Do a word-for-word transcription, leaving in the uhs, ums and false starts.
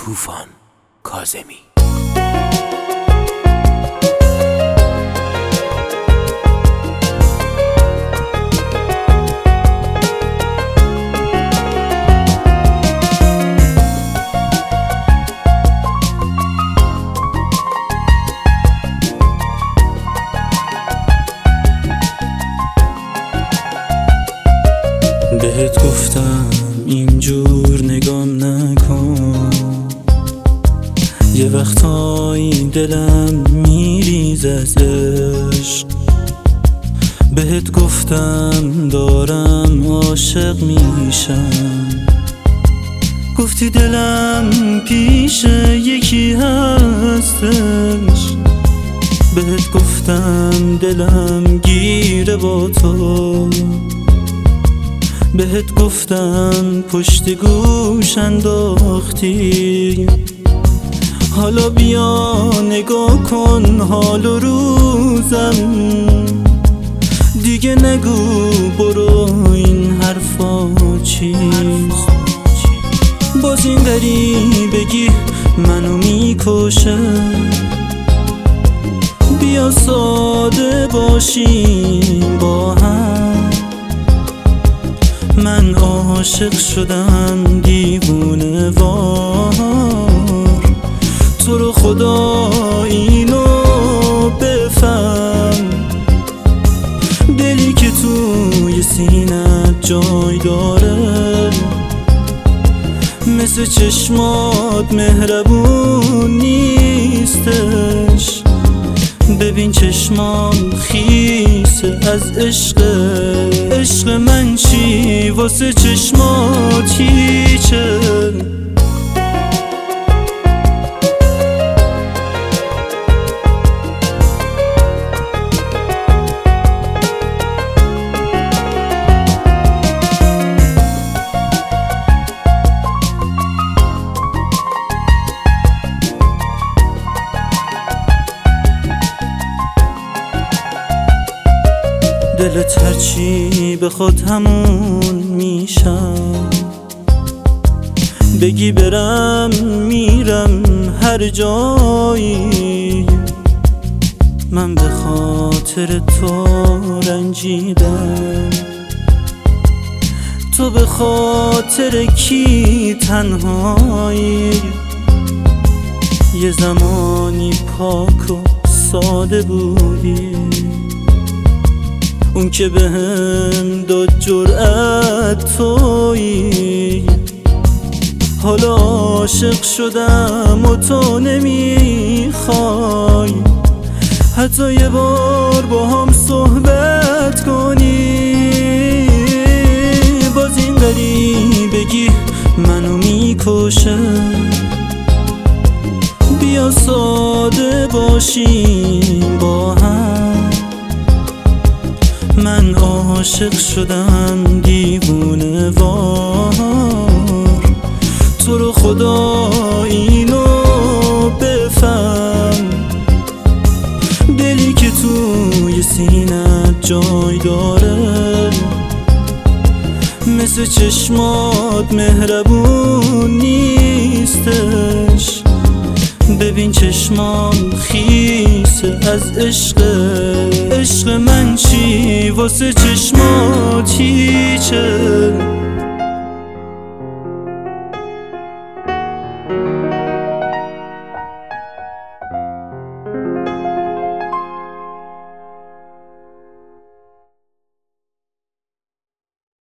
طوفان کاظمی. بهت گفتم اینجور نگام نکن، یه وقتایی دلم میریز از عشق. بهت گفتم دارم عاشق میشم، گفتی دلم پیش یکی هستش. بهت گفتم دلم گیره با تو، بهت گفتم پشت گوش انداختی. حالا بیا نگاه کن حال و روزم، دیگه نگو برو این حرفا چیست. باز این غریبگی منو میکشه، بیا ساده باشیم با هم. من عاشق شدم دیوونه وار، تو رو خدا اینو بفهم. دلی که توی سینت جای داره، مثل چشمات مهربون نیستش. ببین چشمام خیسه از عشق، عشق من چی واسه چشمات هیچه. دلت هرچی بخواد همون میشم، بگی برم میرم هر جایی. من به خاطر تو رنجیدم، تو به خاطر کی تنهایی. یه زمانی پاک و ساده بودی، اون که بهم داد جرأت تویی. حالا عاشق شدم و تو نمیخوای حتی یه بار با هم صحبت کنی. باز این غریبگی منو میکشه، بیا ساده باشیم با هم. من عاشق شدم دیوونه وار، تو رو خدا اینو بفهم. دلی که توی سینت جای داره، مثل چشمات مهربون نیستش. ببین چشمام خیسه از عشق، عشق من چی واسه چشمات هیچه.